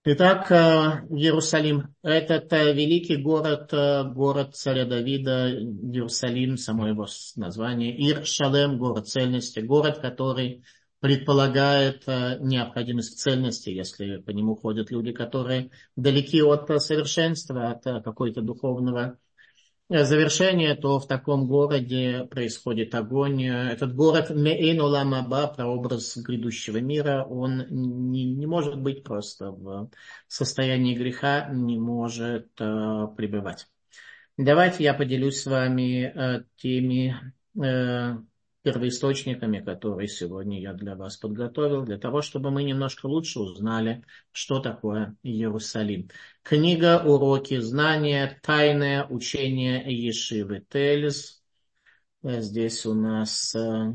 Итак, Иерусалим. Этот великий город, город царя Давида, Иерусалим, само его название, Ир-Шалем, город цельности, город, который предполагает необходимость цельности, если по нему ходят люди, которые далеки от совершенства, от какой-то духовного завершение, то в таком городе происходит огонь. Этот город Меэйн Олам Аба, прообраз грядущего мира, он не может быть просто в состоянии греха, не может пребывать. Давайте я поделюсь с вами теми первоисточниками, которые сегодня я для вас подготовил, для того, чтобы мы немножко лучше узнали, что такое Иерусалим. Книга «Уроки знания. Тайное учение Ешивы Тельз». Здесь у нас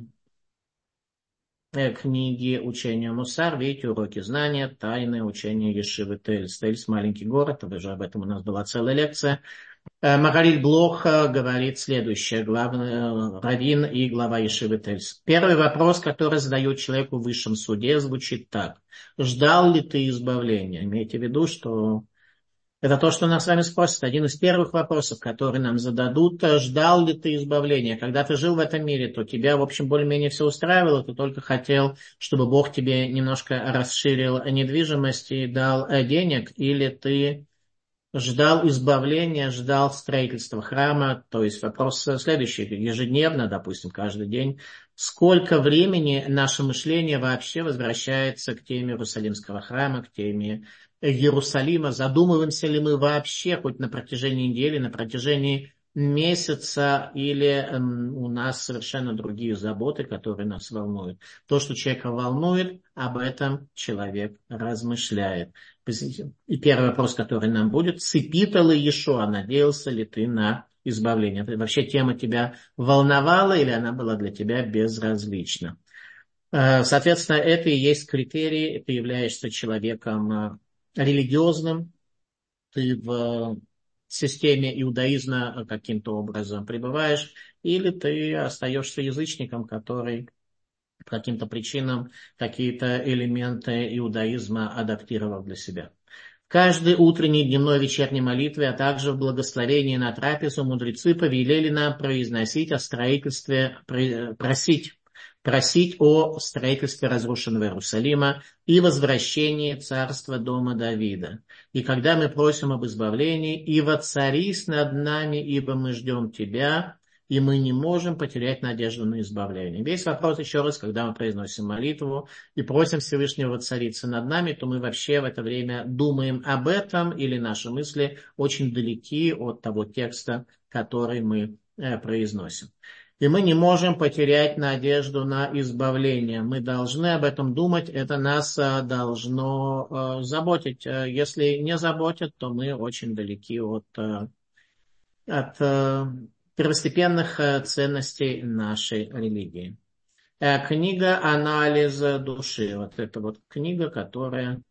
книги учения Мусар. Видите, «Уроки знания. Тайное учение Ешивы Тельз». Тельз – маленький город, уже об этом у нас была целая лекция. Магариль Блох говорит следующее, раввин и глава Ешивы Тельз. Первый вопрос, который задают человеку в высшем суде, звучит так. Ждал ли ты избавления? Имейте в виду, что это то, что нас с вами спросят. Один из первых вопросов, которые нам зададут, ждал ли ты избавления? Когда ты жил в этом мире, то тебя, в общем, более-менее все устраивало, ты только хотел, чтобы Бог тебе немножко расширил недвижимость и дал денег, или ты ждал избавления, ждал строительства храма. То есть вопрос следующий. Ежедневно, допустим, каждый день, сколько времени наше мышление вообще возвращается к теме Иерусалимского храма, к теме Иерусалима? Задумываемся ли мы вообще хоть на протяжении недели, на протяжении месяца, или у нас совершенно другие заботы, которые нас волнуют? То, что человека волнует, об этом человек размышляет. И первый вопрос, который нам будет, цепита ли Иешуа, надеялся ли ты на избавление? Вообще тема тебя волновала или она была для тебя безразлична? Соответственно, это и есть критерий, ты являешься человеком религиозным, ты в системе иудаизма каким-то образом пребываешь, или ты остаешься язычником, который по каким-то причинам какие-то элементы иудаизма адаптировал для себя. В каждой утренней, дневной, вечерней молитве, а также в благословении на трапезу мудрецы повелели нам произносить о строительстве, просить о строительстве разрушенного Иерусалима и возвращении царства дома Давида. И когда мы просим об избавлении, и воцарись над нами, ибо мы ждем тебя, и мы не можем потерять надежду на избавление. Весь вопрос еще раз, когда мы произносим молитву и просим Всевышнего воцариться над нами, то мы вообще в это время думаем об этом, или наши мысли очень далеки от того текста, который мы произносим. И мы не можем потерять надежду на избавление. Мы должны об этом думать, это нас должно заботить. Если не заботит, то мы очень далеки от первостепенных ценностей нашей религии. Книга «Анализ души». Вот это вот книга, которая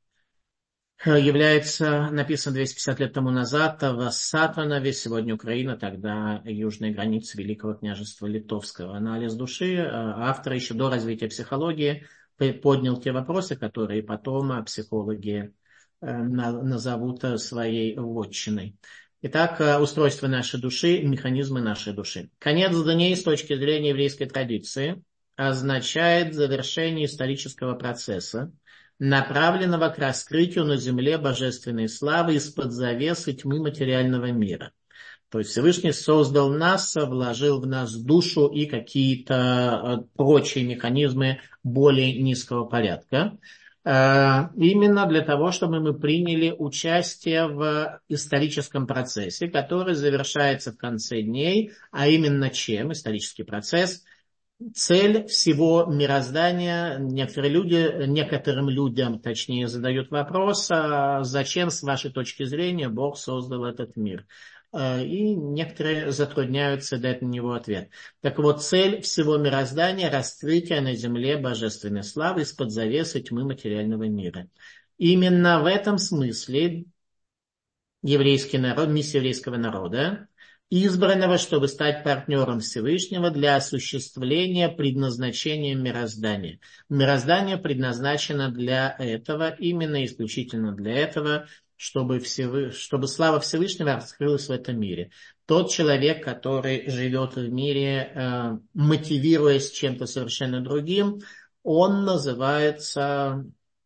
написана 250 лет тому назад в Сатанове, сегодня Украина, тогда южные границы Великого княжества Литовского. «Анализ души». Автор еще до развития психологии поднял те вопросы, которые потом психологи назовут своей вотчиной. Итак, устройство нашей души, механизмы нашей души. Конец дней с точки зрения еврейской традиции означает завершение исторического процесса, направленного к раскрытию на земле божественной славы из-под завесы тьмы материального мира. То есть Всевышний создал нас, вложил в нас душу и какие-то прочие механизмы более низкого порядка. Именно для того, чтобы мы приняли участие в историческом процессе, который завершается в конце дней, а именно чем? Исторический процесс. Цель всего мироздания. Некоторым людям, точнее, задают вопрос, зачем, с вашей точки зрения, Бог создал этот мир? И некоторые затрудняются дать на него ответ. Так вот, цель всего мироздания – раскрытие на земле божественной славы из-под завесы тьмы материального мира. Именно в этом смысле еврейский народ, миссия еврейского народа избранного, чтобы стать партнером Всевышнего для осуществления предназначения мироздания. Мироздание предназначено для этого, именно исключительно для этого, чтобы слава Всевышнего раскрылась в этом мире. Тот человек, который живет в мире, мотивируясь чем-то совершенно другим, он называется...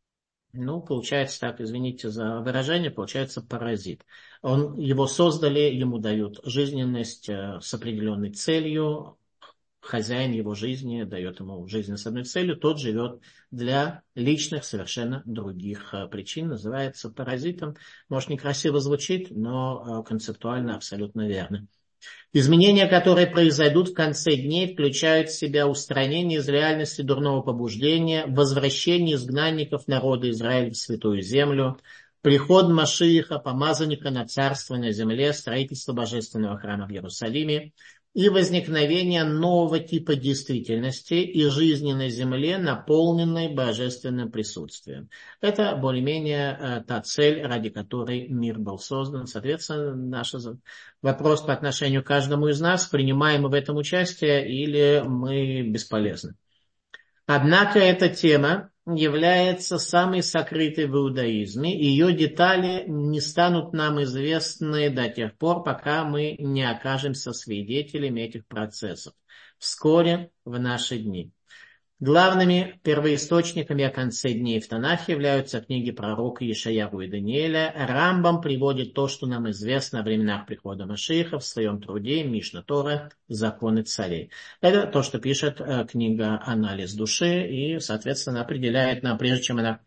получается так, извините за выражение, получается паразит. Его создали, ему дают жизненность с определенной целью, хозяин его жизни дает ему жизнь с одной целью, тот живет для личных совершенно других причин, называется паразитом. Может, некрасиво звучит, но концептуально абсолютно верно. Изменения, которые произойдут в конце дней, включают в себя устранение из реальности дурного побуждения, возвращение изгнанников народа Израиля в Святую Землю, приход Машииха, помазанника на царство на земле, строительство божественного храма в Иерусалиме и возникновение нового типа действительности и жизни на земле, наполненной божественным присутствием. Это более-менее та цель, ради которой мир был создан. Соответственно, наш вопрос по отношению к каждому из нас: принимаем мы в этом участие или мы бесполезны. Однако эта тема является самой сокрытой в иудаизме, и ее детали не станут нам известны до тех пор, пока мы не окажемся свидетелями этих процессов вскоре в наши дни. Главными первоисточниками о конце дней в Танахе являются книги пророка Ишаяху и Даниэля. Рамбам приводит то, что нам известно о временах прихода Машииха в своем труде Мишна Тора «Законы царей». Это то, что пишет книга «Анализ души», и, соответственно, определяет нам, прежде чем она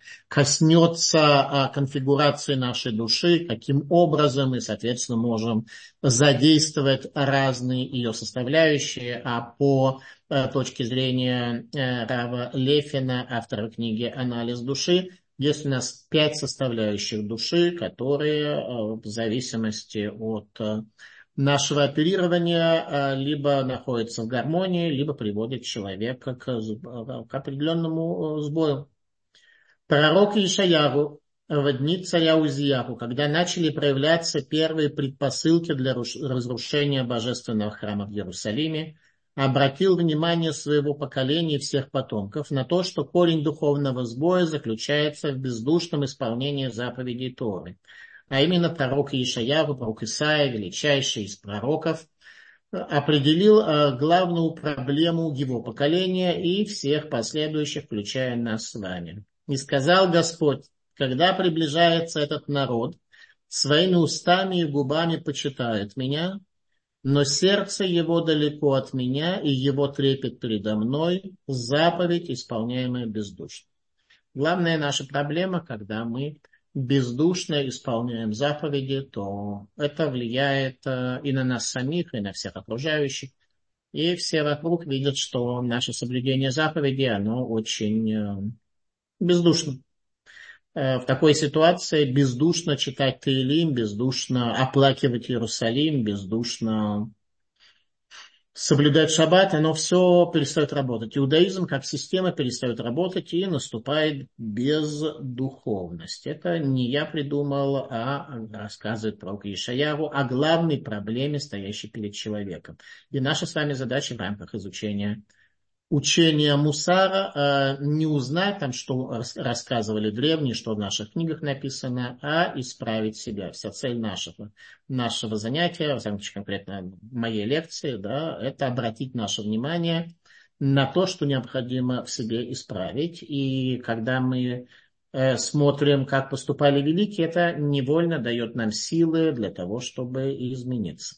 коснется конфигурации нашей души, каким образом мы, соответственно, можем задействовать разные ее составляющие, а по точки зрения Рава Лефина, автора книги «Анализ души», есть у нас 5 составляющих души, которые в зависимости от нашего оперирования либо находятся в гармонии, либо приводят человека к определенному сбою. Пророк Ишаяху в дни царя Узияху, когда начали проявляться первые предпосылки для разрушения божественного храма в Иерусалиме, обратил внимание своего поколения и всех потомков на то, что корень духовного сбоя заключается в бездушном исполнении заповедей Торы. А именно пророк Ишаяху, пророк Исаия, величайший из пророков, определил главную проблему его поколения и всех последующих, включая нас с вами. И сказал Господь: когда приближается этот народ, своими устами и губами почитает меня, но сердце его далеко от меня, и его трепет передо мной, заповедь, исполняемая бездушно. Главная наша проблема, когда мы бездушно исполняем заповеди, то это влияет и на нас самих, и на всех окружающих. И все вокруг видят, что наше соблюдение заповедей, оно очень бездушно. В такой ситуации бездушно читать Теилим, бездушно оплакивать Иерусалим, бездушно соблюдать шаббат, оно все перестает работать. Иудаизм как система перестает работать, и наступает бездуховность. Это не я придумал, а рассказывает пророк Ишаяху о главной проблеме, стоящей перед человеком. И наша с вами задача в рамках изучения учение Мусара не узнать, там, что рассказывали древние, что в наших книгах написано, а исправить себя. Вся цель нашего занятия, в самом конкретно моей лекции, да, это обратить наше внимание на то, что необходимо в себе исправить. И когда мы смотрим, как поступали великие, это невольно дает нам силы для того, чтобы измениться.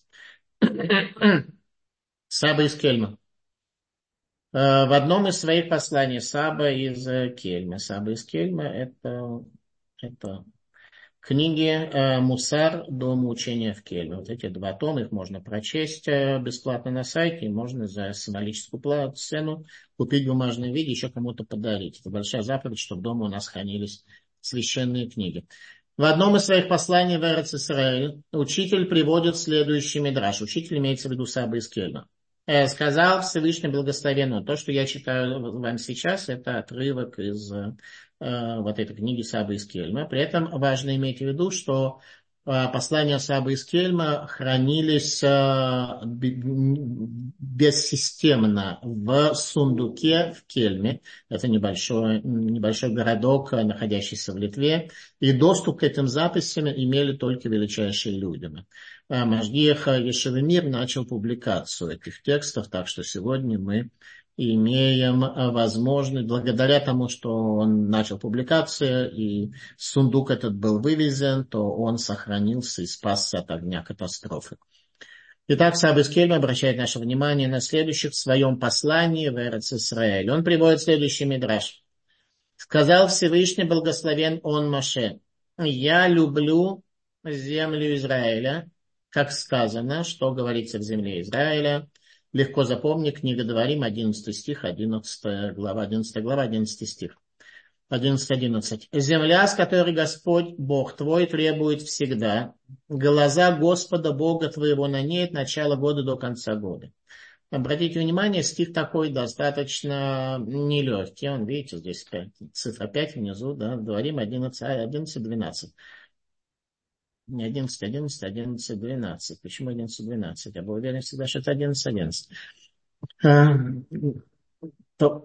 Саба из Кельма. В одном из своих посланий Саба из Кельма. Саба из Кельма это книги Мусар, Дом учения в Кельме. Вот эти 2 тома, их можно прочесть бесплатно на сайте, и можно за символическую цену купить в бумажном виде, еще кому-то подарить. Это большая заповедь, чтобы дома у нас хранились священные книги. В одном из своих посланий в Эрец Исраэль учитель приводит следующий мидраш. Учитель имеется в виду Саба из Кельма. Сказал Всевышний Благословенный: то, что я читаю вам сейчас, это отрывок из вот этой книги Саба из Кельма. При этом важно иметь в виду, что послания Саба из Кельма хранились бессистемно в сундуке в Кельме. Это небольшой городок, находящийся в Литве. И доступ к этим записям имели только величайшие люди. Машгиах Ешивы Мир начал публикацию этих текстов, так что сегодня мы имеем возможность, благодаря тому, что он начал публикацию, и сундук этот был вывезен, то он сохранился и спасся от огня катастрофы. Итак, Саба из Кельма обращает наше внимание на следующее в своем послании в Эрец Исраэль. Он приводит следующий мидраш. «Сказал Всевышний, благословен он Моше, я люблю землю Израиля, как сказано, что говорится в земле Израиля». Легко запомни, книга Дворим, 11 стих, 11 глава, 11 стих. 11:11. «Земля, с которой Господь, Бог твой, требует всегда. Глаза Господа, Бога твоего на ней от начала года до конца года». Обратите внимание, стих такой достаточно нелегкий. Он, видите, здесь цифра 5 внизу, да, Дворим 11:12. Не 11:12. Почему 11:12? Я был уверен всегда, что это 11:11. То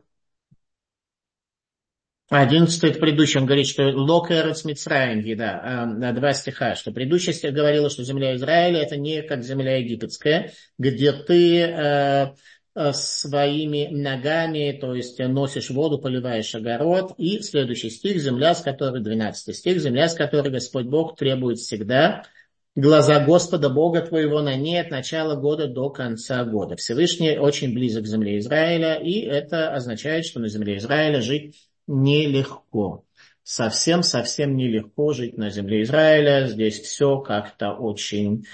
11 это предыдущий, он говорит, что Лок Эрец Мицраим, да, 2 стиха, что предыдущий стих говорила, что земля Израиля это не как земля египетская, где ты своими ногами, то есть носишь воду, поливаешь огород, и следующий стих, земля, с которой, 12 стих, земля, с которой Господь Бог требует всегда, глаза Господа Бога твоего на ней от начала года до конца года. Всевышний очень близок к земле Израиля, и это означает, что на земле Израиля жить нелегко. Совсем нелегко жить на земле Израиля. Здесь все как-то очень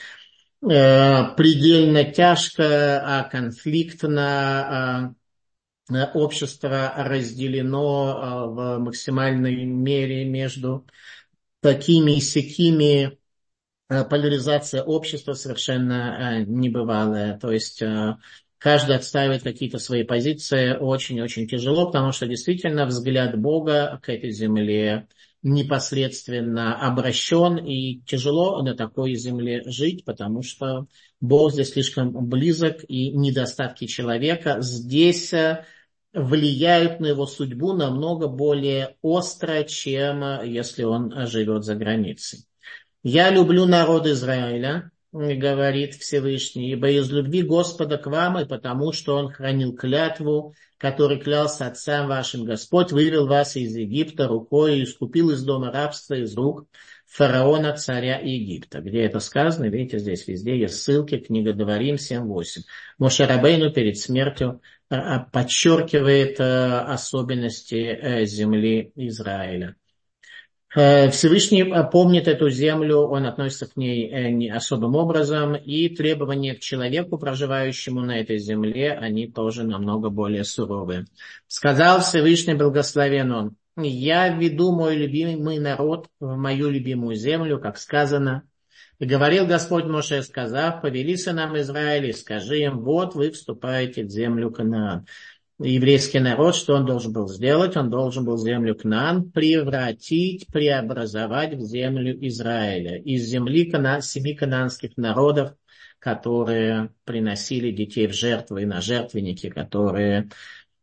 предельно тяжко, конфликтно. Общество разделено в максимальной мере между такими и сякими. Поляризация общества совершенно небывалая. То есть каждый отстаивает какие-то свои позиции. Очень-очень тяжело, потому что действительно взгляд Бога к этой земле непосредственно обращен. И тяжело на такой земле жить, потому что Бог здесь слишком близок. И недостатки человека здесь влияют на его судьбу намного более остро, чем если он живет за границей. «Я люблю народ Израиля, говорит Всевышний, ибо из любви Господа к вам и потому, что Он хранил клятву, который клялся отцам вашим. Господь вывел вас из Египта рукой и искупил из дома рабства, из рук фараона, царя Египта». Где это сказано? Видите, здесь везде есть ссылки, книга Дворим 7:8. Моше Рабейну перед смертью подчеркивает особенности земли Израиля. Всевышний помнит эту землю, он относится к ней особым образом, и требования к человеку, проживающему на этой земле, они тоже намного более суровые. Сказал Всевышний, благословен он: «Я веду мой любимый народ в мою любимую землю, как сказано. И говорил Господь Моше, сказав: повели сынам Израиля, скажи им: вот вы вступаете в землю Канаан». Еврейский народ, что он должен был сделать? Он должен был землю Кнаан преобразовать в землю Израиля. Из земли 7 кананских народов, которые приносили детей в жертвы и на жертвенники, которые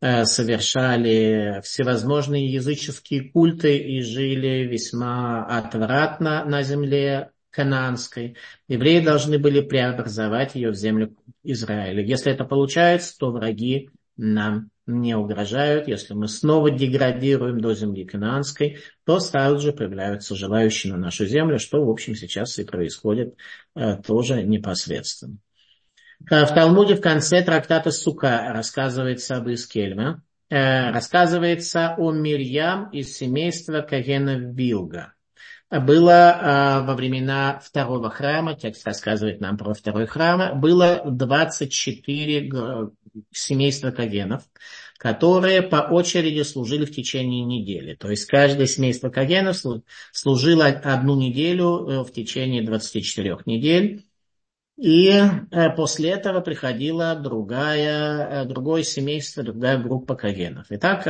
совершали всевозможные языческие культы и жили весьма отвратно на земле канаанской. Евреи должны были преобразовать ее в землю Израиля. Если это получается, то враги нам не угрожают. Если мы снова деградируем до земли канаанской, то сразу же появляются желающие на нашу землю, что, в общем, сейчас и происходит тоже непосредственно. В Талмуде в конце трактата Сука рассказывается об Искельме, рассказывается о Мирьям из семейства Когенов Билга. Было во времена второго храма, текст рассказывает нам про второй храм, было 24 семейства Когенов, которые по очереди служили в течение недели. То есть каждое семейство Когенов служило одну неделю в течение 24 недель. И после этого приходило другое семейство, другая группа Когенов. Итак,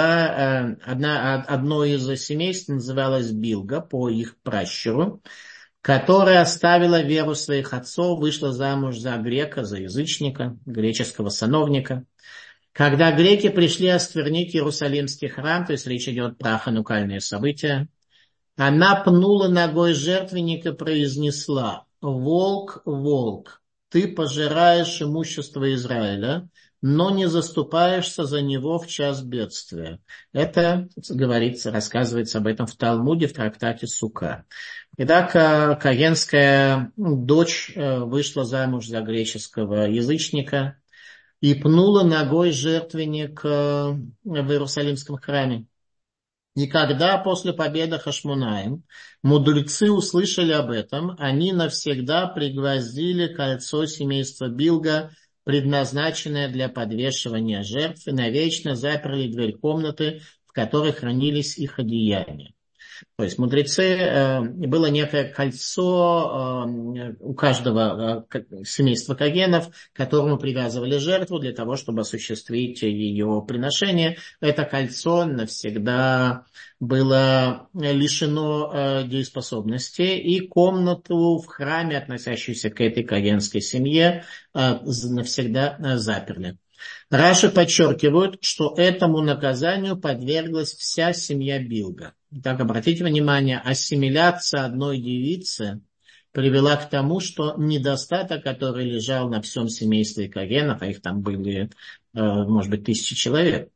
одно из семейств называлось Билга по их пращуру. которая оставила веру своих отцов, вышла замуж за грека, за язычника, греческого сановника. Когда греки пришли осквернить Иерусалимский храм, то есть речь идет про ханукальные события, она пнула ногой жертвенник и произнесла: «Волк, волк, ты пожираешь имущество Израиля, но не заступаешься за него в час бедствия». Это говорится, рассказывается об этом в Талмуде, в трактате Сука. Итак, коэнская дочь вышла замуж за греческого язычника и пнула ногой жертвенник в Иерусалимском храме. И когда после победы Хашмонаим мудрецы услышали об этом, они навсегда пригвоздили кольцо семейства Билга, предназначенное для подвешивания жертв, и навечно заперли дверь комнаты, в которой хранились их одеяния. То есть мудрецы, было некое кольцо у каждого семейства Когенов, к которому привязывали жертву для того, чтобы осуществить ее приношение. Это кольцо навсегда было лишено дееспособности, и комнату в храме, относящуюся к этой когенской семье, навсегда заперли. Раши подчеркивают, что этому наказанию подверглась вся семья Билга. Итак, обратите внимание, ассимиляция одной девицы привела к тому, что недостаток, который лежал на всем семействе Когенов, а их там были, может быть, 1000 человек,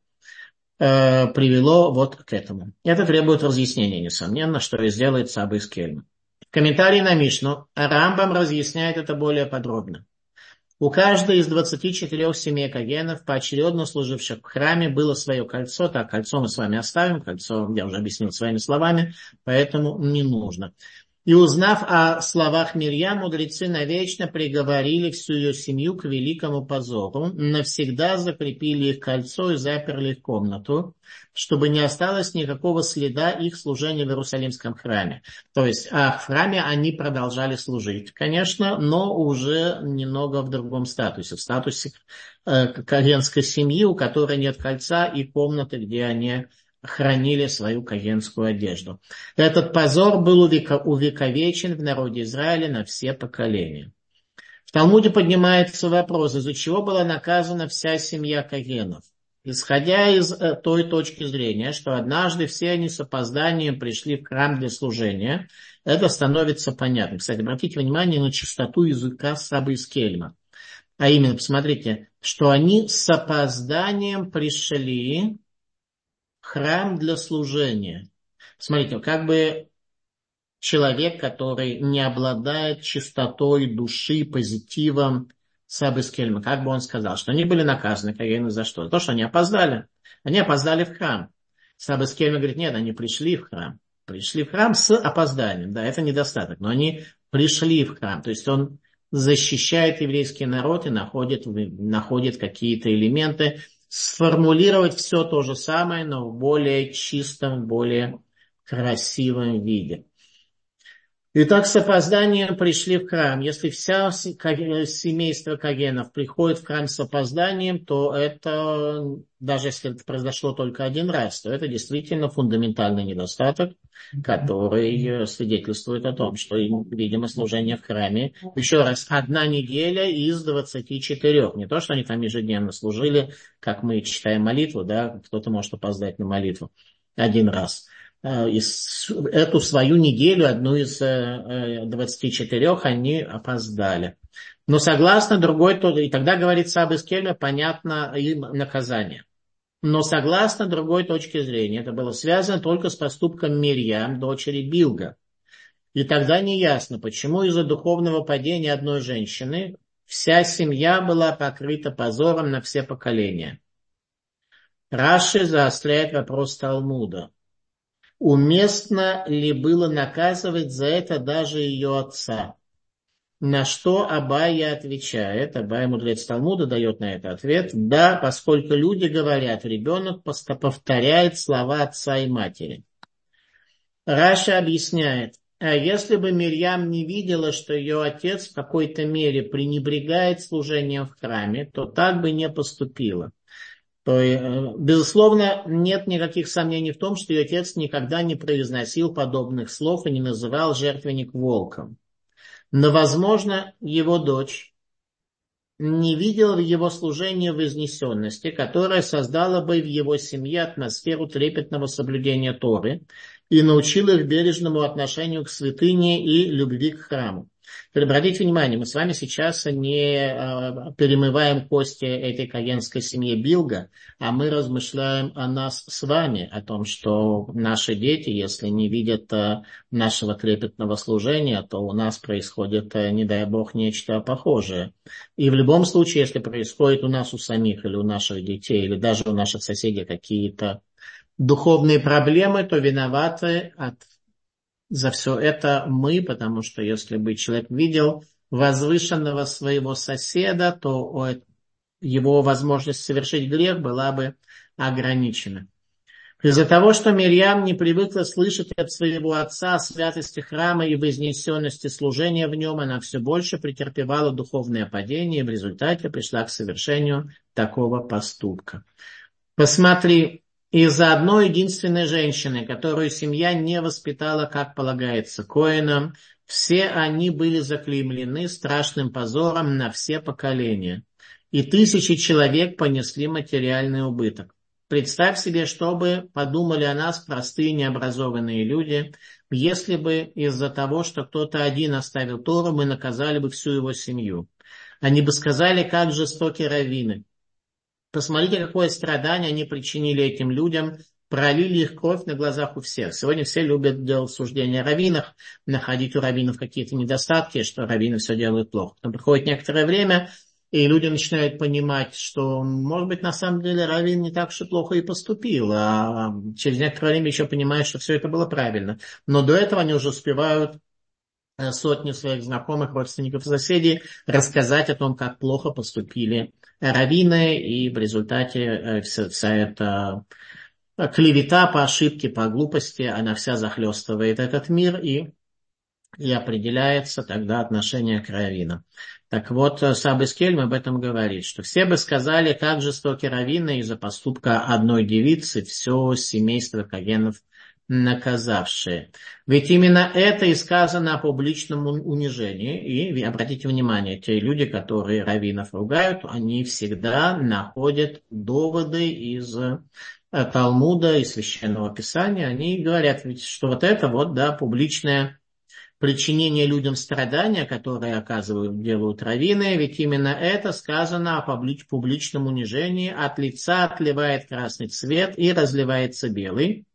привело вот к этому. Это требует разъяснения, несомненно, что и сделает Саба из Кельма. В комментарии на Мишну Рамбам разъясняет это более подробно. У каждой из 24 семей Когенов, поочередно служивших в храме, было свое кольцо. Так, кольцо мы с вами оставим, кольцо я уже объяснил своими словами, поэтому не нужно. И узнав о словах Мирьям, мудрецы навечно приговорили всю ее семью к великому позору, навсегда закрепили их кольцо и заперли их комнату, чтобы не осталось никакого следа их служения в Иерусалимском храме. То есть в храме они продолжали служить, конечно, но уже немного в другом статусе, в статусе когенской семьи, у которой нет кольца, и комнаты, где они хранили свою когенскую одежду. Этот позор был увековечен в народе Израиля на все поколения. В Талмуде поднимается вопрос, из-за чего была наказана вся семья Когенов. Исходя из той точки зрения, что однажды все они с опозданием пришли в храм для служения, это становится понятно. Кстати, обратите внимание на чистоту языка Сабы из Кельма. А именно, посмотрите, что они с опозданием пришли храм для служения. Смотрите, как бы человек, который не обладает чистотой души, позитивом, Саба из Кельма, как бы он сказал, что они были наказаны, Когены, за что? За то, что они опоздали. Они опоздали в храм. Саба из Кельма говорит, нет, они пришли в храм. Пришли в храм с опозданием. Да, это недостаток, но они пришли в храм. То есть он защищает еврейский народ и находит какие-то элементы, сформулировать все то же самое, но в более чистом, более красивом виде. Итак, с опозданием пришли в храм. Если вся семейство Когенов приходит в храм с опозданием, то это, даже если это произошло только один раз, то это действительно фундаментальный недостаток, который свидетельствует о том, что им, видимо, служение в храме, еще раз, 1 неделя из 24. Не то, что они там ежедневно служили, как мы читаем молитву, да, кто-то может опоздать на молитву один раз. Эту свою неделю, одну из 24, они опоздали. Но согласно другой, и тогда, говорит Саба из Кельма, понятно им наказание. Но согласно другой точке зрения, это было связано только с поступком Мирьям, дочери Билга. И тогда неясно, почему из-за духовного падения одной женщины вся семья была покрыта позором на все поколения. Раши заостряет вопрос Талмуда. Уместно ли было наказывать за это даже ее отца? На что Абайя отвечает, Абайя, мудрец Талмуда, дает на это ответ: да, поскольку люди говорят, ребенок повторяет слова отца и матери. Раша объясняет, а если бы Мирьям не видела, что ее отец в какой-то мере пренебрегает служением в храме, то так бы не поступила. То, безусловно, нет никаких сомнений в том, что ее отец никогда не произносил подобных слов и не называл жертвенник волком. Но, возможно, его дочь не видела в его служении вознесенности, которая создала бы в его семье атмосферу трепетного соблюдения Торы и научила их бережному отношению к святыне и любви к храму. Обратите внимание, мы с вами сейчас не перемываем кости этой коенской семьи Билга, а мы размышляем о нас с вами, о том, что наши дети, если не видят нашего трепетного служения, то у нас происходит, не дай Бог, нечто похожее. И в любом случае, если происходит у нас у самих или у наших детей, или даже у наших соседей какие-то духовные проблемы, то виноваты за все это мы, потому что если бы человек видел возвышенного своего соседа, то его возможность совершить грех была бы ограничена. Из-за того, что Мирьям не привыкла слышать от своего отца о святости храма и вознесенности служения в нем, она все больше претерпевала духовное падение и в результате пришла к совершению такого поступка. Посмотри, из-за одной единственной женщины, которую семья не воспитала, как полагается, коэнам, все они были заклеймлены страшным позором на все поколения. И тысячи человек понесли материальный убыток. Представь себе, что бы подумали о нас простые необразованные люди, если бы из-за того, что кто-то один оставил Тору, мы наказали бы всю его семью. Они бы сказали, как жестоки раввины. Посмотрите, какое страдание они причинили этим людям, пролили их кровь на глазах у всех. Сегодня все любят делать суждения о раввинах, находить у раввинов какие-то недостатки, что раввины все делают плохо. Но проходит некоторое время, и люди начинают понимать, что, может быть, на самом деле раввин не так уж и плохо и поступил, а через некоторое время еще понимают, что все это было правильно. Но до этого они уже успевают сотни своих знакомых, родственников, соседей рассказать о том, как плохо поступили раввины, и в результате вся эта клевета по ошибке, по глупости, она вся захлестывает этот мир, и определяется тогда отношение к раввинам. Так вот, Саба из Кельм об этом говорит, что все бы сказали, как жестоки раввины из-за поступка одной девицы, все семейство коэнов наказавшие. Ведь именно это и сказано о публичном унижении. И обратите внимание, те люди, которые раввинов ругают, они всегда находят доводы из Талмуда и Священного Писания. Они говорят, что вот это вот, да, публичное причинение людям страдания, которые делают раввины, ведь именно это сказано о публичном унижении. От лица отливает красный цвет и разливается белый.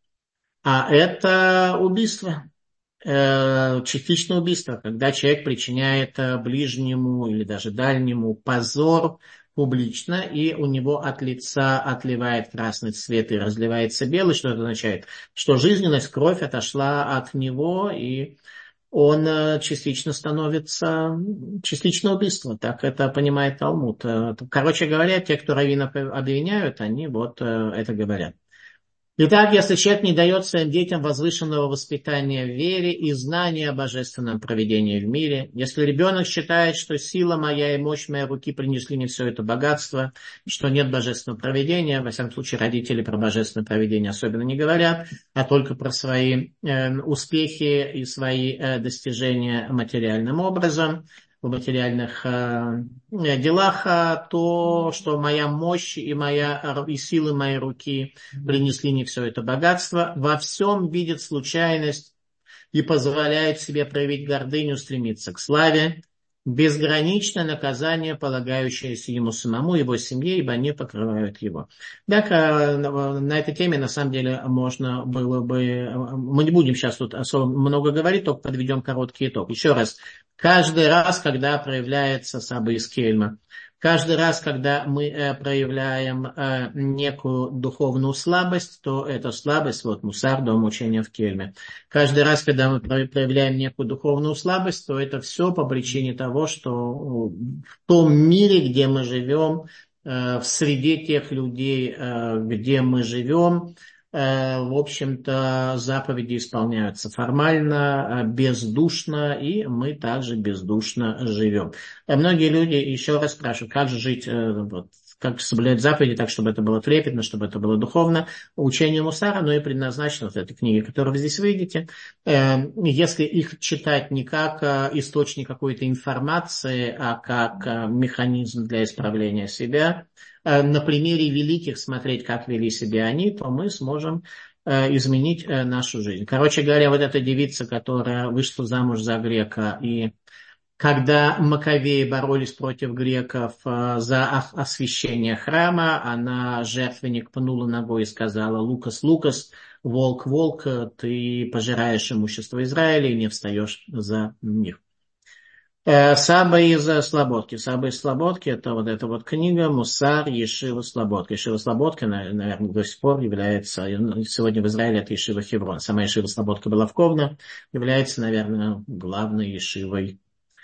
А это убийство, частичное убийство, когда человек причиняет ближнему или даже дальнему позор публично, и у него от лица отливает красный цвет и разливается белый. Что это означает? Что жизненность, кровь отошла от него, и он частично становится частичное убийство. Так это понимает Талмуд. Короче говоря, те, кто раввинов обвиняют, они вот это говорят. Итак, если человек не дает своим детям возвышенного воспитания в вере и знания о божественном провидении в мире, если ребенок считает, что сила моя и мощь моей руки принесли мне все это богатство, что нет божественного провидения, во всяком случае родители про божественное провидение особенно не говорят, а только про свои успехи и свои достижения материальным образом, в материальных делах, то, что моя мощь и силы моей руки принесли мне все это богатство, во всем видит случайность и позволяет себе проявить гордыню, стремиться к славе, безграничное наказание, полагающееся ему самому, его семье, ибо они покрывают его. Так, на этой теме, на самом деле, можно было бы... Мы не будем сейчас тут особо много говорить, только подведем короткий итог. Еще раз, каждый раз, когда проявляется Саба из Кельма, каждый раз, когда мы проявляем некую духовную слабость, то это слабость, вот мусар, дом учения в Кельме. Каждый раз, когда мы проявляем некую духовную слабость, то это все по причине того, что в том мире, где мы живем, в среде тех людей, где мы живем, в общем-то, заповеди исполняются формально, бездушно, и мы также бездушно живем. Многие люди еще раз спрашивают, как же жить, вот, как соблюдать заповеди, так, чтобы это было трепетно, чтобы это было духовно. Учение Мусара, но и предназначено, вот этой книге, которую вы здесь видите, если их читать не как источник какой-то информации, а как механизм для исправления себя, на примере великих смотреть, как вели себя они, то мы сможем изменить нашу жизнь. Короче говоря, вот эта девица, которая вышла замуж за грека, и когда Маковеи боролись против греков за освящение храма, она жертвенник пнула ногой и сказала: «Лукас, Лукас, волк, волк, ты пожираешь имущество Израиля и не встаешь за них». Саба из Слободки. Саба из Слободки — это вот эта вот книга «Мусар Ешива Слободка». Ешива Слободка, наверное, до сих пор является, сегодня в Израиле это Ешива Хеврон. Сама Ешива Слободка была в Ковно, является, наверное, главной ешивой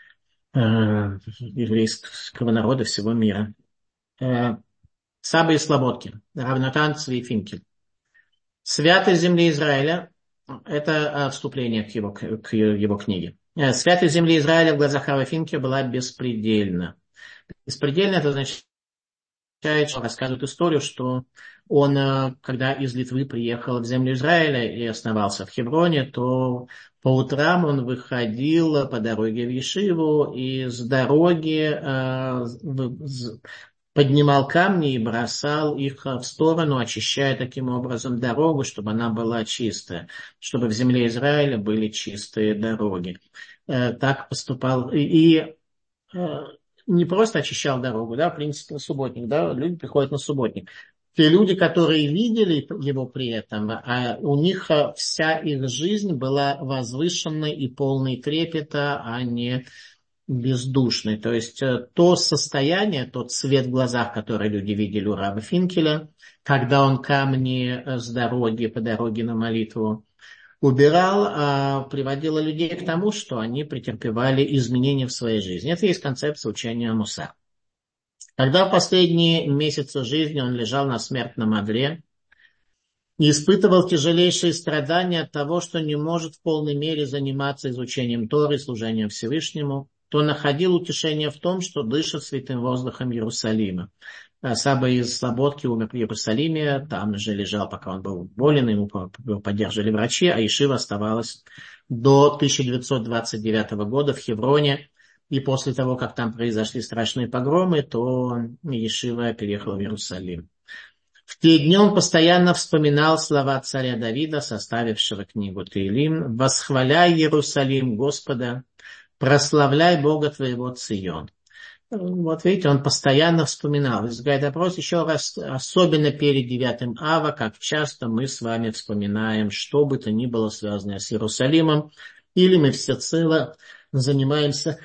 еврейского народа всего мира. Саба из Слободки. Рав Натан Цви Финкель. Святость земли Израиля — это отступление к его книге. Святость земли Израиля в глазах Рава Финкеля была беспредельна. Беспредельно — это означает, что рассказывает историю, что он, когда из Литвы приехал в землю Израиля и основался в Хевроне, то по утрам он выходил по дороге в Ешиву и с дороги поднимал камни и бросал их в сторону, очищая таким образом дорогу, чтобы она была чистая, чтобы в земле Израиля были чистые дороги. Так поступал и не просто очищал дорогу, да, в принципе, на субботник, да, люди приходят на субботник. Те люди, которые видели его при этом, у них вся их жизнь была возвышенной и полной трепета, а не бездушной. То есть то состояние, тот цвет в глазах, который люди видели у Рава Финкеля, когда он камни с дороги, по дороге на молитву убирал, приводило людей к тому, что они претерпевали изменения в своей жизни. Это и есть концепция учения Мусар. Когда в последние месяцы жизни он лежал на смертном одре и испытывал тяжелейшие страдания от того, что не может в полной мере заниматься изучением Торы, служением Всевышнему, то находил утешение в том, что дышит святым воздухом Иерусалима. Саба из Слободки умер в Иерусалиме, там же лежал, пока он был болен, ему поддерживали врачи, а Ешива оставалась до 1929 года в Хевроне. И после того, как там произошли страшные погромы, то Ешива переехала в Иерусалим. В те дни он постоянно вспоминал слова царя Давида, составившего книгу Теилим: «Восхваляй Иерусалим Господа, прославляй Бога твоего Цион». Вот видите, он постоянно вспоминал. Возникает вопрос еще раз, особенно перед 9 Ава, как часто мы с вами вспоминаем, что бы то ни было связанное с Иерусалимом, или мы всецело занимаемся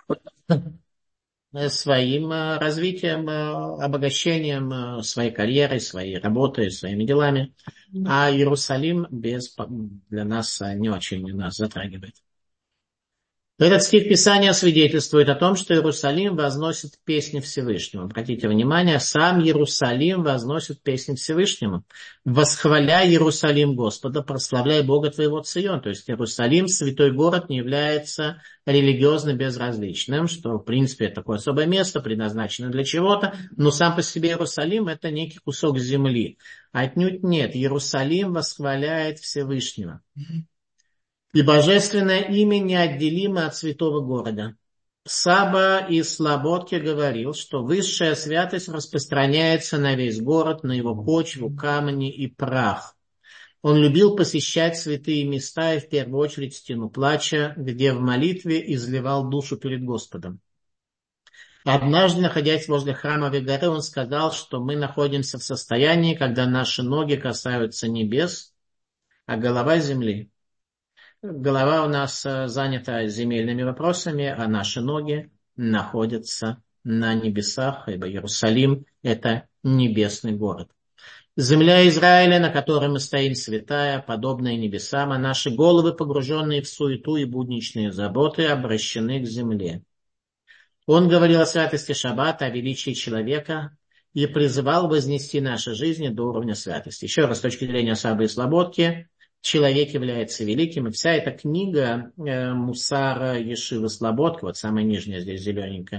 своим развитием, обогащением своей карьеры, своей работой, своими делами. А Иерусалим для нас не очень нас затрагивает. Этот стих Писания свидетельствует о том, что Иерусалим возносит песни Всевышнему. Обратите внимание, сам Иерусалим возносит песни Всевышнему. «Восхваляй Иерусалим Господа, прославляй Бога твоего Цион». То есть Иерусалим, святой город, не является религиозно безразличным, что в принципе такое особое место, предназначено для чего-то, но сам по себе Иерусалим — это некий кусок земли. Отнюдь нет, Иерусалим восхваляет Всевышнего. И божественное имя неотделимо от святого города. Саба из Слободки говорил, что высшая святость распространяется на весь город, на его почву, камни и прах. Он любил посещать святые места и в первую очередь стену плача, где в молитве изливал душу перед Господом. Однажды, находясь возле храмовой горы, он сказал, что мы находимся в состоянии, когда наши ноги касаются небес, а голова земли. Голова у нас занята земельными вопросами, а наши ноги находятся на небесах, ибо Иерусалим — это небесный город. Земля Израиля, на которой мы стоим, святая, подобная небесам, а наши головы, погруженные в суету и будничные заботы, обращены к земле. Он говорил о святости Шаббата, о величии человека и призывал вознести наши жизни до уровня святости. Еще раз, с точки зрения Сабы и Слободки, человек является великим, и вся эта книга Мусара Ешивы Слободки, вот самая нижняя здесь зелененькая,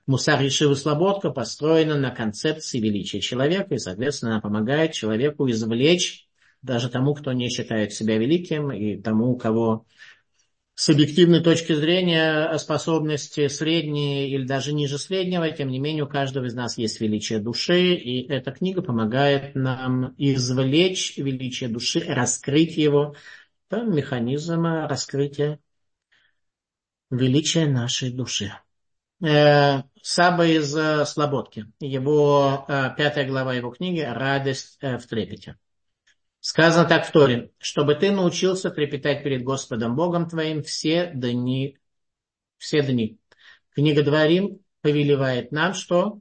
Мусар Ешивы Слободка построена на концепции величия человека, и, соответственно, она помогает человеку извлечь, даже тому, кто не считает себя великим, и тому, у кого с объективной точки зрения способности средние или даже ниже среднего, тем не менее у каждого из нас есть величие души, и эта книга помогает нам извлечь величие души, раскрыть его. Это механизм раскрытия величия нашей души. Саба из Слободки, его 5 глава его книги «Радость в трепете». Сказано так в Торе: чтобы ты научился трепетать перед Господом Богом твоим все дни. Все дни. Книга Дворим повелевает нам, что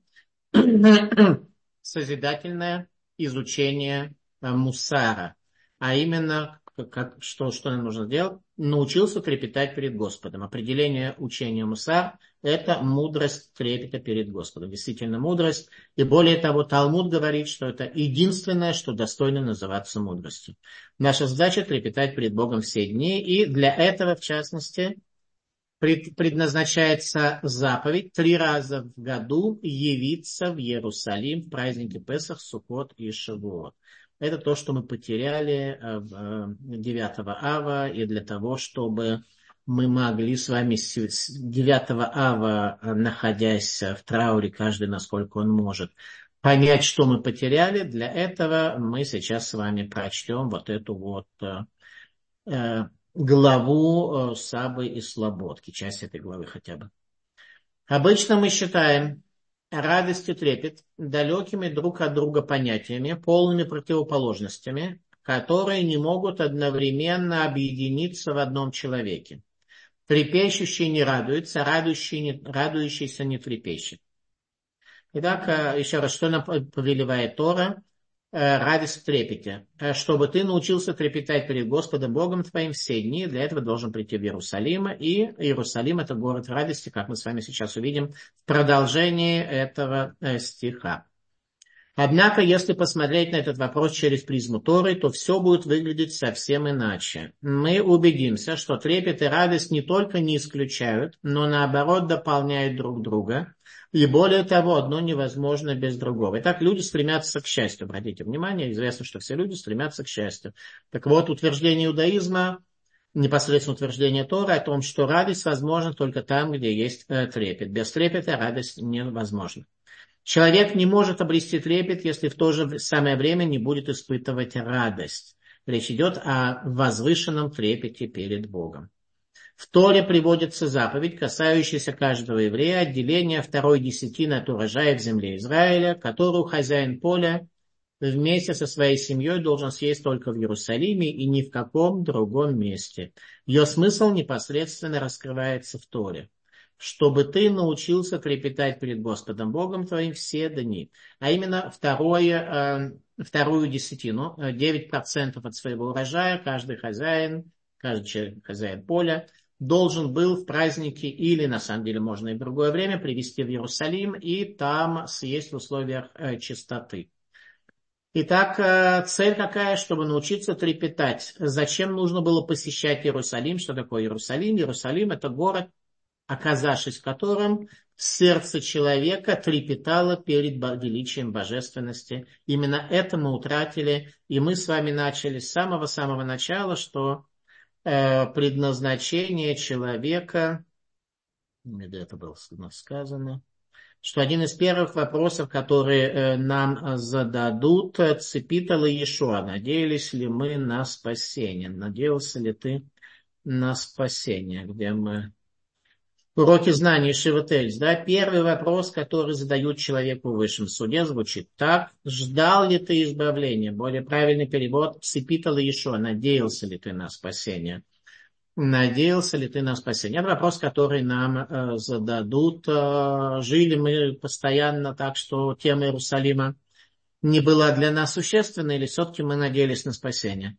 созидательное изучение мусара, а именно что нам нужно сделать? Научился трепетать перед Господом. Определение учения мусар – это мудрость трепета перед Господом. Действительно мудрость. И более того, Талмуд говорит, что это единственное, что достойно называться мудростью. Наша задача – трепетать перед Богом все дни. И для этого, в частности, предназначается заповедь 3 раза в году явиться в Иерусалим в праздники Песах, Суккот и Шавуот. Это то, что мы потеряли 9 ава, и для того, чтобы мы могли с вами с 9 ава, находясь в трауре, каждый насколько он может, понять, что мы потеряли. Для этого мы сейчас с вами прочтем вот эту вот главу Сабы и Слободки, часть этой главы хотя бы. Обычно мы считаем радость и трепет далекими друг от друга понятиями, полными противоположностями, которые не могут одновременно объединиться в одном человеке. Трепещущий не радуется, радующийся не трепещет. Итак, еще раз, что нам повелевает Тора? Радость в трепете. Чтобы ты научился трепетать перед Господом Богом твоим все дни, для этого должен прийти в Иерусалим. И Иерусалим – это город радости, как мы с вами сейчас увидим в продолжении этого стиха. Однако, если посмотреть на этот вопрос через призму Торы, то все будет выглядеть совсем иначе. Мы убедимся, что трепет и радость не только не исключают, но наоборот дополняют друг друга. И более того, одно невозможно без другого. Итак, люди стремятся к счастью. Обратите внимание, известно, что все люди стремятся к счастью. Так вот, утверждение иудаизма, непосредственно утверждение Торы о том, что радость возможна только там, где есть трепет. Без трепета радость невозможна. Человек не может обрести трепет, если в то же самое время не будет испытывать радость. Речь идет о возвышенном трепете перед Богом. В Торе приводится заповедь, касающаяся каждого еврея, отделения 2 десятины от урожая в земле Израиля, которую хозяин поля вместе со своей семьей должен съесть только в Иерусалиме и ни в каком другом месте. Ее смысл непосредственно раскрывается в Торе. Чтобы ты научился трепетать перед Господом Богом твоим все дни. А именно вторую десятину, 9% от своего урожая, каждый человек, хозяин поля, должен был в праздники или, на самом деле, можно и в другое время, привезти в Иерусалим и там съесть в условиях чистоты. Итак, цель какая? Чтобы научиться трепетать. Зачем нужно было посещать Иерусалим? Что такое Иерусалим? Иерусалим – это город, оказавшись в котором сердце человека трепетало перед величием божественности. Именно это мы утратили, и мы с вами начали с самого-самого начала, что предназначение человека, где это было сказано, что один из первых вопросов, которые нам зададут, цепитал Иешуа, надеялись ли мы на спасение, надеялся ли ты на спасение, где мы... Уроки знаний Шива Тельц, да, первый вопрос, который задают человеку в высшем суде, звучит так: ждал ли ты избавления? Более правильный перевод: цепитал Иешуа, надеялся ли ты на спасение? Надеялся ли ты на спасение? Это вопрос, который нам зададут. Жили мы постоянно так, что тема Иерусалима не была для нас существенной, или все-таки мы надеялись на спасение?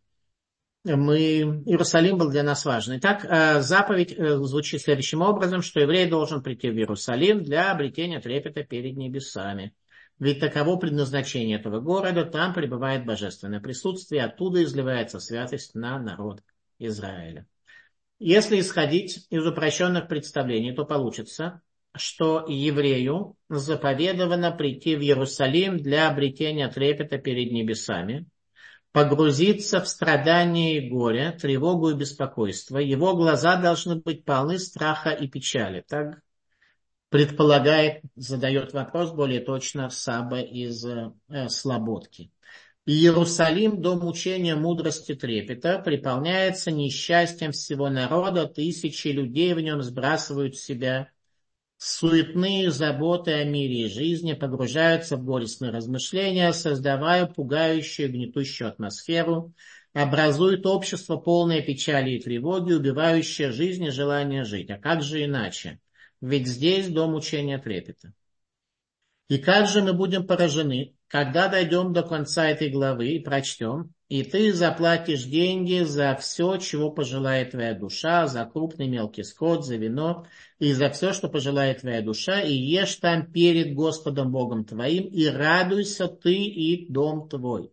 Иерусалим был для нас важен. Итак, заповедь звучит следующим образом, что еврей должен прийти в Иерусалим для обретения трепета перед небесами. Ведь таково предназначение этого города, там пребывает божественное присутствие, оттуда изливается святость на народ Израиля. Если исходить из упрощенных представлений, то получится, что еврею заповедовано прийти в Иерусалим для обретения трепета перед небесами, погрузиться в страдания и горе, тревогу и беспокойство. Его глаза должны быть полны страха и печали. Так предполагает, задает вопрос более точно Саба из Слободки. Иерусалим, дом учения, мудрости, трепета, приполняется несчастьем всего народа, тысячи людей в нем сбрасывают с себя суетные заботы о мире и жизни, погружаются в горестные размышления, создавая пугающую, гнетущую атмосферу, образуют общество, полное печали и тревоги, убивающее жизнь и желание жить. А как же иначе? Ведь здесь дом учения трепета. И как же мы будем поражены, когда дойдем до конца этой главы и прочтем: «И ты заплатишь деньги за все, чего пожелает твоя душа, за крупный мелкий скот, за вино, и за все, что пожелает твоя душа, и ешь там перед Господом Богом твоим, и радуйся ты и дом твой».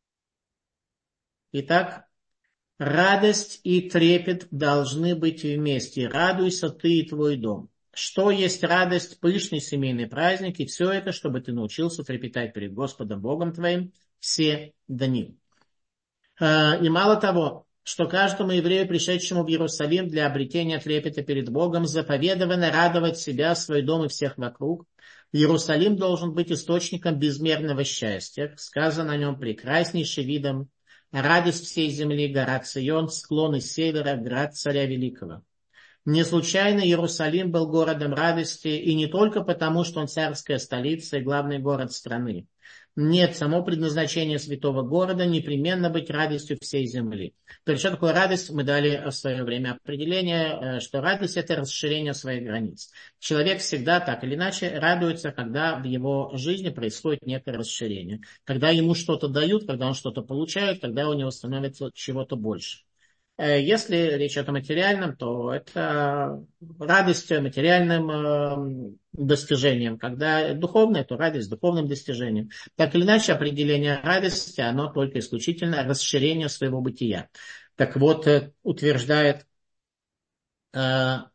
Итак, радость и трепет должны быть вместе. Радуйся ты и твой дом. Что есть радость? Пышный семейный праздник. И все это, чтобы ты научился трепетать перед Господом Богом твоим все дни. И мало того, что каждому еврею, пришедшему в Иерусалим для обретения трепета перед Богом, заповедовано радовать себя, свой дом и всех вокруг. Иерусалим должен быть источником безмерного счастья. Сказано о нем: прекраснейший видом, радость всей земли, гора Цион, склоны севера, град царя великого. Не случайно Иерусалим был городом радости, и не только потому, что он царская столица и главный город страны. Нет, само предназначение святого города непременно быть радостью всей земли. То есть, что такое радость? Мы дали в свое время определение, что радость – это расширение своих границ. Человек всегда так или иначе радуется, когда в его жизни происходит некое расширение. Когда ему что-то дают, когда он что-то получает, когда у него становится чего-то больше. Если речь идет о материальном, то это радость материальным достижением. Когда духовное, то радость духовным достижением. Так или иначе, определение радости, оно только исключительно расширение своего бытия. Так вот, утверждает Тора,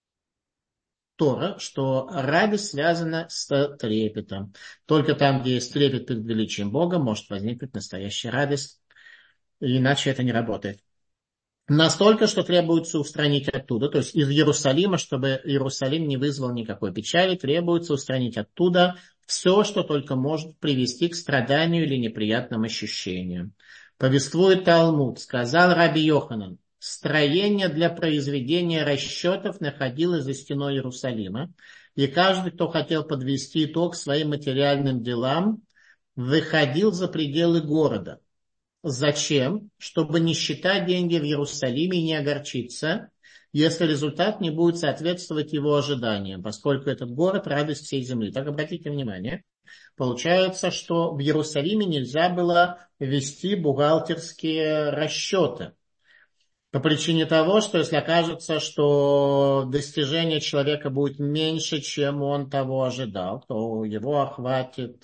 что радость связана с трепетом. Только там, где есть трепет перед величием Бога, может возникнуть настоящая радость. Иначе это не работает. Настолько, что требуется устранить оттуда, то есть из Иерусалима, чтобы Иерусалим не вызвал никакой печали, требуется устранить оттуда все, что только может привести к страданию или неприятным ощущениям. Повествует Талмуд, сказал Раби Йоханан: строение для произведения расчетов находилось за стеной Иерусалима, и каждый, кто хотел подвести итог своим материальным делам, выходил за пределы города. Зачем? Чтобы не считать деньги в Иерусалиме и не огорчиться, если результат не будет соответствовать его ожиданиям, поскольку этот город – радость всей земли. Так обратите внимание, получается, что в Иерусалиме нельзя было вести бухгалтерские расчеты. По причине того, что если окажется, что достижение человека будет меньше, чем он того ожидал, то его охватит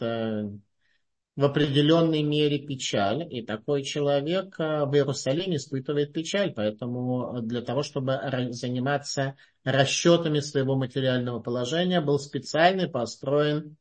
в определенной мере печаль, и такой человек в Иерусалиме испытывает печаль, поэтому для того, чтобы заниматься расчетами своего материального положения, был специально построен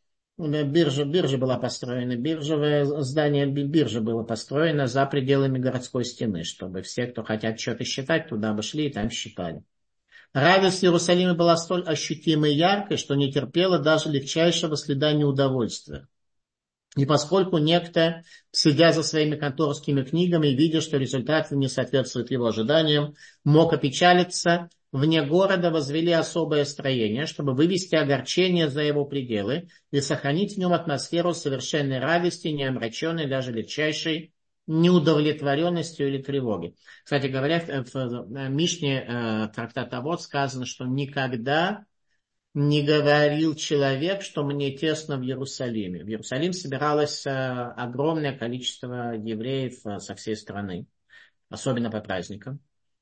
биржа была построена, биржевое здание биржи было построено за пределами городской стены, чтобы все, кто хотят что-то считать, туда бы шли и там считали. Радость Иерусалима была столь ощутимой и яркой, что не терпела даже легчайшего следа неудовольствия. И поскольку некто, сидя за своими конторскими книгами и видя, что результат не соответствует его ожиданиям, мог опечалиться, вне города возвели особое строение, чтобы вывести огорчение за его пределы и сохранить в нем атмосферу совершенной радости, не омраченной даже легчайшей неудовлетворенностью или тревоги. Кстати говоря, в Мишне трактат Авот сказано, что никогда не говорил человек, что мне тесно в Иерусалиме. В Иерусалим собиралось огромное количество евреев со всей страны, особенно по праздникам.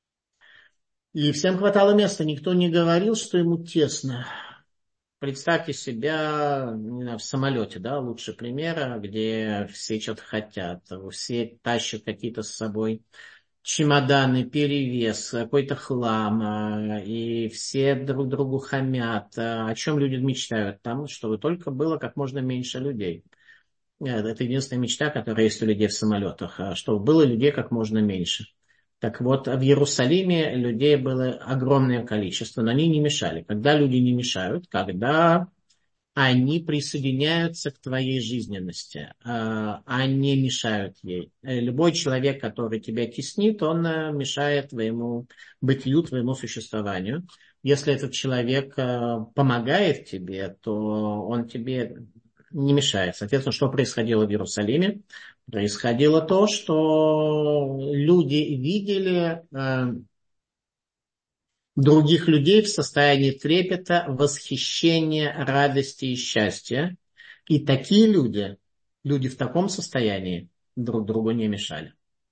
И всем хватало места, никто не говорил, что ему тесно. Представьте себя, не знаю, в самолете, да, лучше примера, где все что-то хотят, все тащат какие-то с собой чемоданы, перевес, какой-то хлам, и и все друг другу хамят. О чем люди мечтают? Там, чтобы только было как можно меньше людей. Это единственная мечта, которая есть у людей в самолетах, чтобы было людей как можно меньше. Так вот, в Иерусалиме людей было огромное количество, но они не мешали. Когда люди не мешают, когда они присоединяются к твоей жизненности, а не мешают ей. Любой человек, который тебя теснит, он мешает твоему бытию, твоему существованию. Если этот человек помогает тебе, то он тебе не мешает. Соответственно, что происходило в Иерусалиме? Происходило то, что люди видели других людей в состоянии трепета, восхищения, радости и счастья. И такие люди, люди в таком состоянии, друг другу не мешали.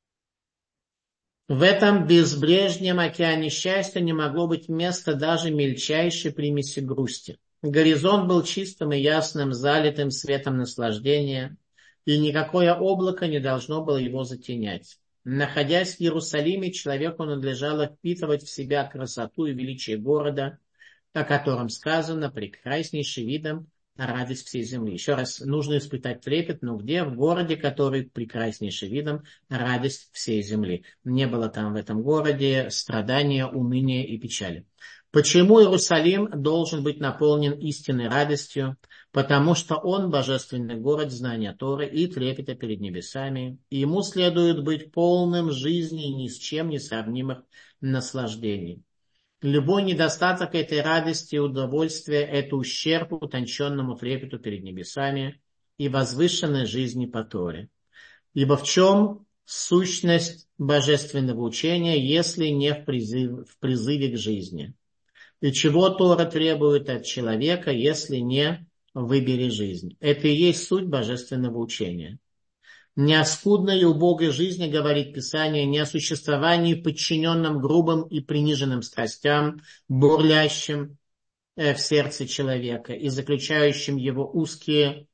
В этом безбрежном океане счастья не могло быть места даже мельчайшей примеси грусти. Горизонт был чистым и ясным, залитым светом наслаждения, и никакое облако не должно было его затенять. Находясь в Иерусалиме, человеку надлежало впитывать в себя красоту и величие города, о котором сказано прекраснейший видом радость всей земли. Еще раз, нужно испытать трепет, но где? В городе, который прекраснейший видом радость всей земли. Не было там в этом городе страдания, уныния и печали. Почему Иерусалим должен быть наполнен истинной радостью? Потому что он божественный город знания Торы и трепета перед небесами. И ему следует быть полным жизни и ни с чем не сравнимых наслаждений. Любой недостаток этой радости и удовольствия – это ущерб утонченному трепету перед небесами и возвышенной жизни по Торе. Ибо в чем сущность божественного учения, если не в призыве к жизни? И чего Тора требует от человека, если не выбери жизнь? Это и есть суть божественного учения. Не о скудной и убогой жизни, говорит Писание, не о существовании, подчиненном грубым и приниженным страстям, бурлящим в сердце человека и заключающим его в узкие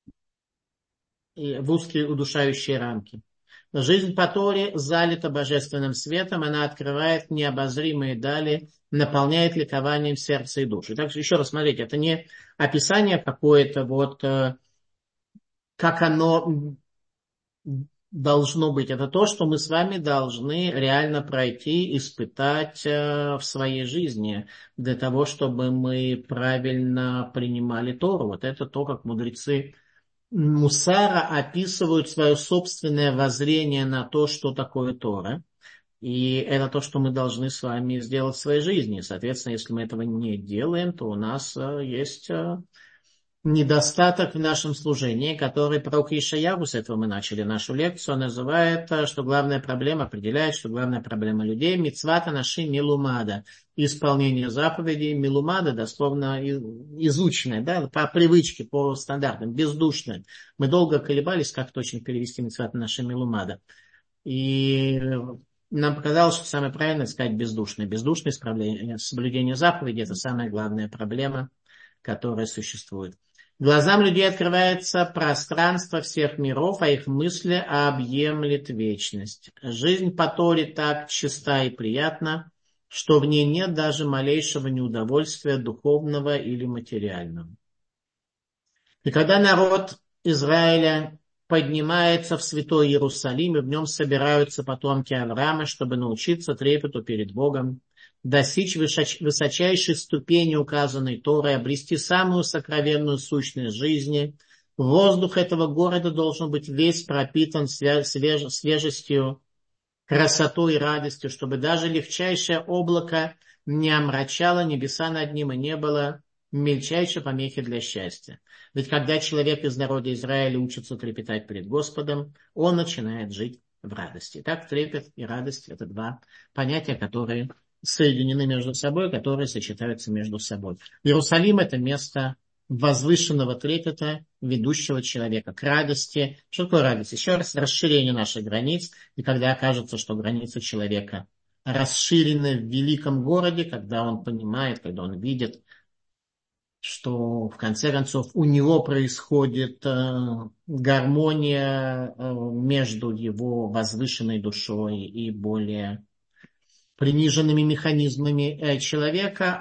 удушающие рамки. Жизнь по Торе залита божественным светом, она открывает необозримые дали, наполняет ликованием сердце и душу. Так что еще раз смотрите, это не описание какое-то как оно должно быть. Это то, что мы с вами должны реально пройти, испытать в своей жизни, для того, чтобы мы правильно принимали Тору. Вот это то, как мудрецы Мусара описывают свое собственное воззрение на то, что такое Тора. И это то, что мы должны с вами сделать в своей жизни. Соответственно, если мы этого не делаем, то у нас есть недостаток в нашем служении, который пророк Ишаяху, с этого мы начали нашу лекцию, он называет, что главная проблема, определяет, что главная проблема людей – мицвата наши милумада, исполнение заповедей милумада, дословно изученное, да, по привычке, по стандартам, бездушное. Мы долго колебались, как точно перевести мицвата наши милумада. И нам показалось, что самое правильное сказать бездушное. Бездушное соблюдение заповедей – это самая главная проблема, которая существует. Глазам людей открывается пространство всех миров, а их мысли объемлет вечность. Жизнь по Торе так чиста и приятна, что в ней нет даже малейшего неудовольствия духовного или материального. И когда народ Израиля поднимается в святой Иерусалим, и в нем собираются потомки Авраама, чтобы научиться трепету перед Богом, достичь высочайшей ступени, указанной Торой, обрести самую сокровенную сущность жизни. Воздух этого города должен быть весь пропитан свежестью, красотой и радостью, чтобы даже легчайшее облако не омрачало небеса над ним и не было мельчайшей помехи для счастья. Ведь когда человек из народа Израиля учится трепетать перед Господом, он начинает жить в радости. Так, трепет и радость – это два понятия, которые соединены между собой, которые сочетаются между собой. Иерусалим – это место возвышенного трепета, ведущего человека к радости. Что такое радость? Еще раз, расширение наших границ. И когда окажется, что границы человека расширены в великом городе, когда он понимает, когда он видит, что в конце концов у него происходит гармония между его возвышенной душой и более приниженными механизмами человека,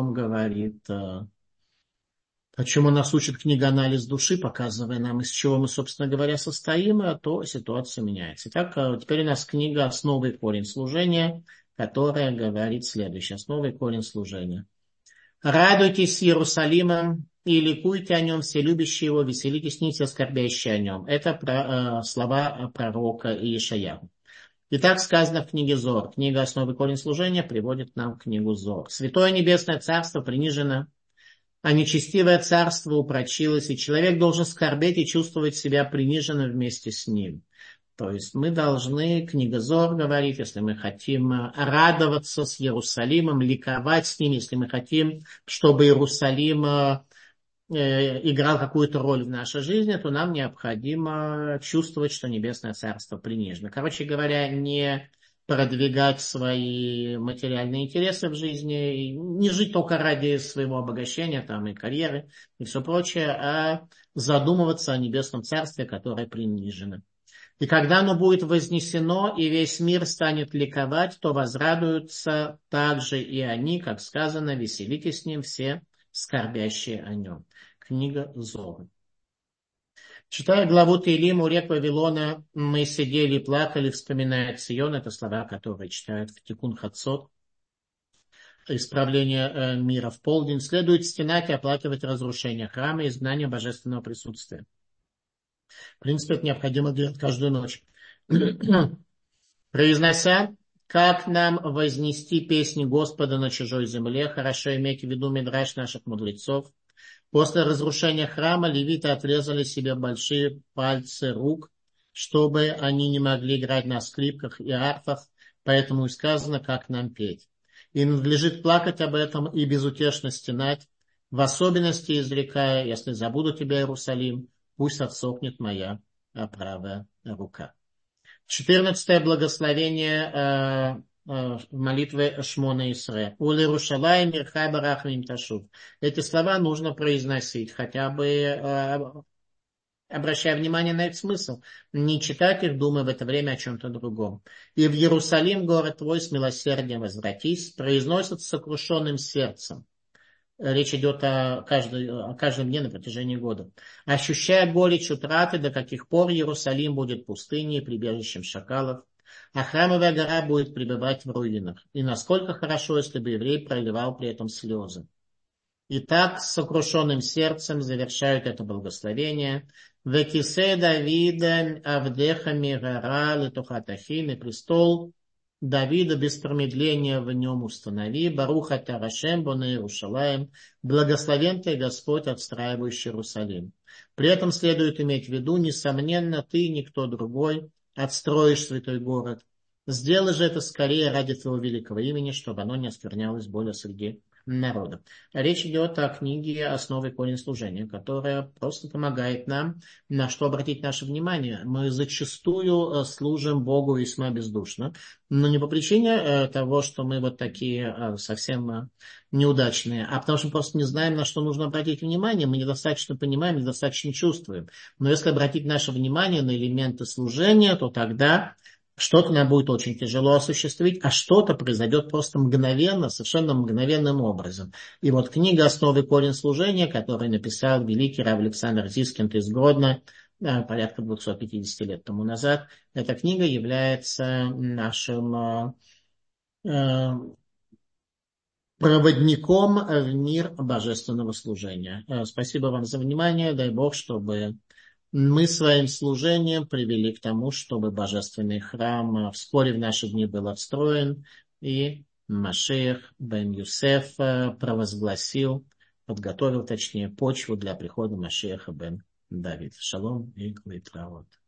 о чем у нас учит книга «Анализ души», показывая нам, из чего мы, собственно говоря, состоим, то ситуация меняется. Итак, теперь у нас книга «Основы и корень служения», которая говорит следующее. Основа и корень служения. «Радуйтесь Иерусалимом и ликуйте о нем, все любящие его, веселитесь, не все скорбящие о нем». Это слова пророка Иешаяху. И так сказано в книге Зор. Книга «Основы и корень служения» приводит нам книгу Зор. «Святое небесное царство принижено, а нечестивое царство упрочилось, и человек должен скорбеть и чувствовать себя приниженным вместе с ним». То есть мы должны, книга Зор говорит, если мы хотим радоваться с Иерусалимом, ликовать с ним, если мы хотим, чтобы Иерусалим играл какую-то роль в нашей жизни, то нам необходимо чувствовать, что Небесное Царство принижено. Короче говоря, не продвигать свои материальные интересы в жизни, не жить только ради своего обогащения там, и карьеры и все прочее, а задумываться о Небесном Царстве, которое принижено. И когда оно будет вознесено, и весь мир станет ликовать, то возрадуются также и они, как сказано, веселитесь с ним все скорбящие о нем. Книга Зор. Читая главу Теилим у рек Вавилона, мы сидели и плакали, вспоминая Цион. Это слова, которые читают в Тикун Хацот. Исправление мира в полдень. Следует стенать и оплакивать разрушение храма и изгнание божественного присутствия. В принципе, это необходимо делать каждую ночь. Произнося, как нам вознести песни Господа на чужой земле, хорошо иметь в виду мидраш наших мудрецов. После разрушения храма левиты отрезали себе большие пальцы рук, чтобы они не могли играть на скрипках и арфах, поэтому и сказано, как нам петь. И надлежит плакать об этом и безутешно стенать, в особенности изрекая, если забуду тебя, Иерусалим, пусть отсохнет моя правая рука. 14 благословение молитвы Шмона Исре. Уле Рушалай мирхай барахмим ташув. Эти слова нужно произносить, хотя бы обращая внимание на их смысл. Не читать их, думая в это время о чем-то другом. И в Иерусалим, город твой, с милосердием возвратись, произносят с сокрушенным сердцем. Речь идет о каждом дне на протяжении года. Ощущая горечь утраты, до каких пор Иерусалим будет пустыней, прибежищем шакалов, а храмовая гора будет пребывать в руинах. И насколько хорошо, если бы еврей проливал при этом слезы. Итак, с сокрушенным сердцем завершают это благословение. «Векисе Давида Авдеха Мирара Летухатахин» и престол Давида без промедления в нем установи. Баруха Тарашем Боне Иерушалаем. Благословен ты, Господь, отстраивающий Иерусалим. При этом следует иметь в виду, несомненно, ты, никто другой, отстроишь святой город. Сделай же это скорее ради твоего великого имени, чтобы оно не осквернялось более среди народа. Речь идет о книге «Основы и корень служения», которая просто помогает нам, на что обратить наше внимание. Мы зачастую служим Богу весьма бездушно, но не по причине того, что мы вот такие совсем неудачные, а потому что мы просто не знаем, на что нужно обратить внимание. Мы недостаточно понимаем, недостаточно чувствуем. Но если обратить наше внимание на элементы служения, то тогда что-то нам будет очень тяжело осуществить, а что-то произойдет просто мгновенно, совершенно мгновенным образом. И вот книга «Основы и корень служения», которую написал великий рав Александр Зискинд из Гродно порядка 250 лет тому назад, эта книга является нашим проводником в мир божественного служения. Спасибо вам за внимание. Дай Бог, чтобы мы своим служением привели к тому, чтобы божественный храм вскоре в наши дни был отстроен, и Машиах бен Юсеф провозгласил, подготовил, точнее, почву для прихода Машиаха бен Давид. Шалом и литраот.